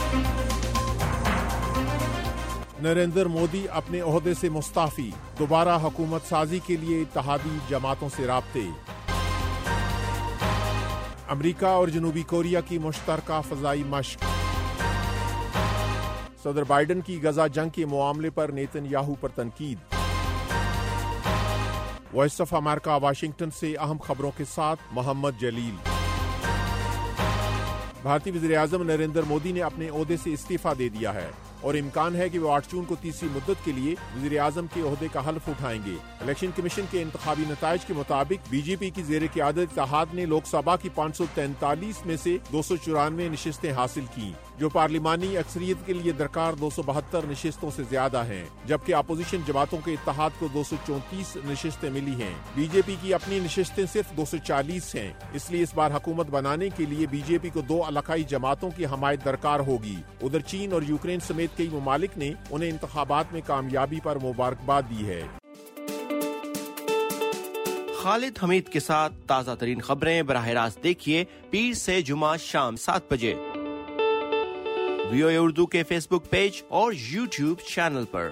نریندر مودی اپنے عہدے سے مستعفی، دوبارہ حکومت سازی کے لیے اتحادی جماعتوں سے رابطے۔ امریکہ اور جنوبی کوریا کی مشترکہ فضائی مشق۔ صدر بائیڈن کی غزہ جنگ کے معاملے پر نیتن یاہو پر تنقید۔ وائس آف امریکہ واشنگٹن سے اہم خبروں کے ساتھ محمد جلیل۔ بھارتی وزیراعظم نریندر مودی نے اپنے عہدے سے استعفیٰ دے دیا ہے اور امکان ہے کہ وہ 8 جون کو تیسری مدت کے لیے وزیر اعظم کے عہدے کا حلف اٹھائیں گے۔ الیکشن کمیشن کے انتخابی نتائج کے مطابق بی جے پی کی زیر قیادت اتحاد نے لوک سبھا کی 543 میں سے 294 نشستیں حاصل کی، جو پارلیمانی اکثریت کے لیے درکار 272 نشستوں سے زیادہ ہیں، جبکہ اپوزیشن جماعتوں کے اتحاد کو 234 نشستیں ملی ہیں۔ بی جے پی کی اپنی نشستیں صرف 240 ہیں، اس لیے اس بار حکومت بنانے کے لیے بی جے پی کو 2 علاقائی جماعتوں کی حمایت درکار ہوگی۔ ادھر چین اور یوکرین سمیت کئی ممالک نے انہیں انتخابات میں کامیابی پر مبارکباد دی ہے۔ خالد حمید کے ساتھ تازہ ترین خبریں براہ راست دیکھیے پیر سے جمعہ شام 7 بجے VOA اردو کے فیس بک پیج اور یوٹیوب چینل پر۔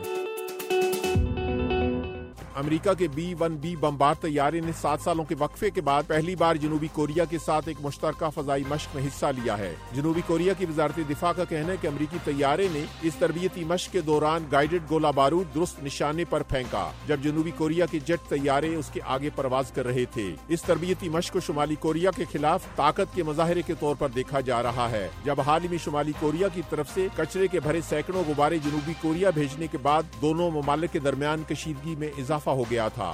امریکہ کے B-1B بمبار طیارے نے 7 سالوں کے وقفے کے بعد پہلی بار جنوبی کوریا کے ساتھ ایک مشترکہ فضائی مشق میں حصہ لیا ہے۔ جنوبی کوریا کی وزارت دفاع کا کہنا ہے کہ امریکی طیارے نے اس تربیتی مشق کے دوران گائیڈڈ گولہ بارود درست نشانے پر پھینکا جب جنوبی کوریا کے جیٹ طیارے اس کے آگے پرواز کر رہے تھے۔ اس تربیتی مشق کو شمالی کوریا کے خلاف طاقت کے مظاہرے کے طور پر دیکھا جا رہا ہے، جب حال ہی میں شمالی کوریا کی طرف سے کچرے کے بھرے سینکڑوں غبارے جنوبی کوریا بھیجنے کے بعد دونوں ممالک کے درمیان کشیدگی میں اضافہ ہو گیا تھا۔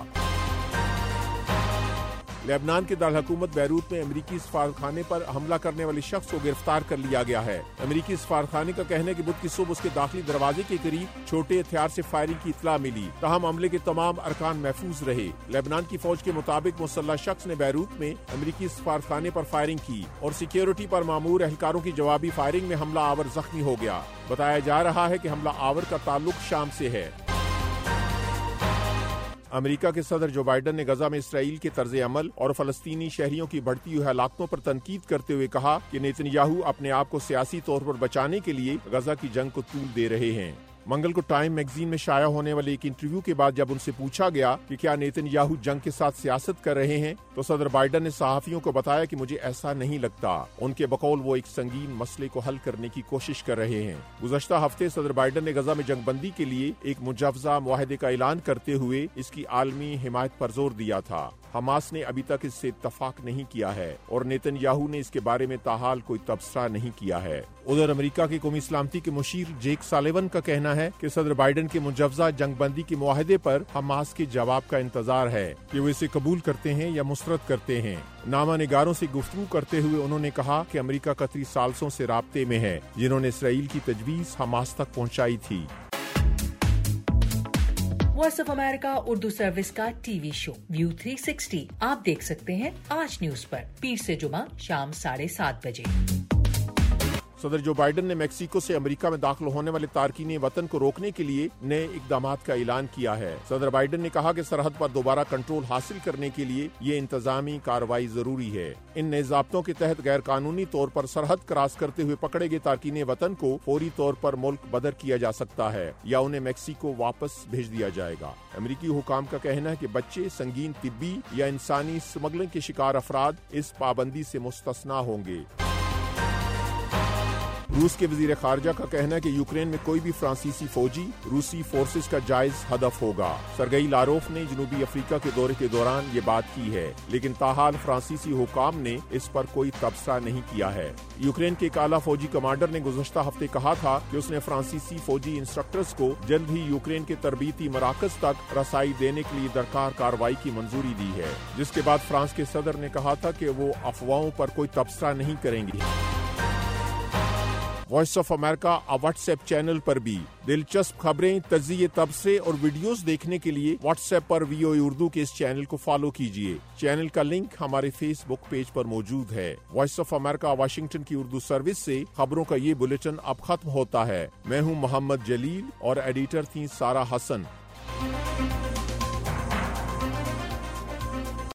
لبنان کے دارالحکومت بیروت میں امریکی سفارتخانے پر حملہ کرنے والے شخص کو گرفتار کر لیا گیا ہے۔ امریکی سفارتخانے کا کہنا ہے کہ بدھ کی صبح اس کے داخلی دروازے کے قریب چھوٹے ہتھیار سے فائرنگ کی اطلاع ملی، تاہم عملے کے تمام ارکان محفوظ رہے۔ لبنان کی فوج کے مطابق مسلح شخص نے بیروت میں امریکی سفارتخانے پر فائرنگ کی اور سیکیورٹی پر مامور اہلکاروں کی جوابی فائرنگ میں حملہ آور زخمی ہو گیا۔ بتایا جا رہا ہے کہ حملہ آور کا تعلق شام سے ہے۔ امریکہ کے صدر جو بائیڈن نے غزہ میں اسرائیل کے طرز عمل اور فلسطینی شہریوں کی بڑھتی ہوئی ہلاکتوں پر تنقید کرتے ہوئے کہا کہ نیتن یاہو اپنے آپ کو سیاسی طور پر بچانے کے لیے غزہ کی جنگ کو طول دے رہے ہیں۔ منگل کو ٹائم میگزین میں شائع ہونے والے ایک انٹرویو کے بعد جب ان سے پوچھا گیا کہ کیا نیتن یاہو جنگ کے ساتھ سیاست کر رہے ہیں، تو صدر بائیڈن نے صحافیوں کو بتایا کہ مجھے ایسا نہیں لگتا۔ ان کے بقول وہ ایک سنگین مسئلے کو حل کرنے کی کوشش کر رہے ہیں۔ گزشتہ ہفتے صدر بائیڈن نے غزہ میں جنگ بندی کے لیے ایک مجوزہ معاہدے کا اعلان کرتے ہوئے اس کی عالمی حمایت پر زور دیا تھا۔ حماس نے ابھی تک اس سے اتفاق نہیں کیا ہے اور نیتن یاہو نے اس کے بارے میں تاحال کوئی تبصرہ نہیں کیا ہے۔ ادھر امریکہ کے قومی سلامتی کے مشیر جیک سالیون کا کہنا ہے کہ صدر بائیڈن کے مجوزہ جنگ بندی کے معاہدے پر حماس کے جواب کا انتظار ہے کہ وہ اسے قبول کرتے ہیں یا مسترد کرتے ہیں۔ نامہ نگاروں سے گفتگو کرتے ہوئے انہوں نے کہا کہ امریکہ قطری ثالثوں سے رابطے میں ہے جنہوں نے اسرائیل کی تجویز حماس تک پہنچائی تھی۔ Voice of America Urdu service کا ٹی وی شو ویو 360 آپ دیکھ سکتے ہیں آج نیوز پر پیر سے جمعہ شام 7:30 بجے۔ صدر جو بائیڈن نے میکسیکو سے امریکہ میں داخل ہونے والے تارکین وطن کو روکنے کے لیے نئے اقدامات کا اعلان کیا ہے۔ صدر بائیڈن نے کہا کہ سرحد پر دوبارہ کنٹرول حاصل کرنے کے لیے یہ انتظامی کارروائی ضروری ہے۔ ان نئے ضابطوں کے تحت غیر قانونی طور پر سرحد کراس کرتے ہوئے پکڑے گئے تارکین وطن کو فوری طور پر ملک بدر کیا جا سکتا ہے یا انہیں میکسیکو واپس بھیج دیا جائے گا۔ امریکی حکام کا کہنا ہے کہ بچے، سنگین طبی یا انسانی سمگلنگ کے شکار افراد اس پابندی سے مستثنا ہوں گے۔ روس کے وزیر خارجہ کا کہنا ہے کہ یوکرین میں کوئی بھی فرانسیسی فوجی روسی فورسز کا جائز ہدف ہوگا۔ سرگئی لاروف نے جنوبی افریقہ کے دورے کے دوران یہ بات کی ہے، لیکن تاحال فرانسیسی حکام نے اس پر کوئی تبصرہ نہیں کیا ہے۔ یوکرین کے ایک اعلیٰ فوجی کمانڈر نے گزشتہ ہفتے کہا تھا کہ اس نے فرانسیسی فوجی انسٹرکٹرز کو جلد ہی یوکرین کے تربیتی مراکز تک رسائی دینے کے لیے درکار کارروائی کی منظوری دی ہے، جس کے بعد فرانس کے صدر نے کہا تھا کہ وہ افواہوں پر کوئی تبصرہ نہیں کریں گے۔ Voice of America WhatsApp channel پر بھی دلچسپ خبریں، تجزیے، تبصرے اور ویڈیوز دیکھنے کے لیے واٹس ایپ پر VOA اردو کے اس چینل کو فالو کیجیے۔ چینل کا لنک ہمارے فیس بک پیج پر موجود ہے۔ وائس آف امریکہ واشنگٹن کی اردو سروس سے خبروں کا یہ بلیٹن اب ختم ہوتا ہے۔ میں ہوں محمد جلیل اور ایڈیٹر تھیں سارہ حسن۔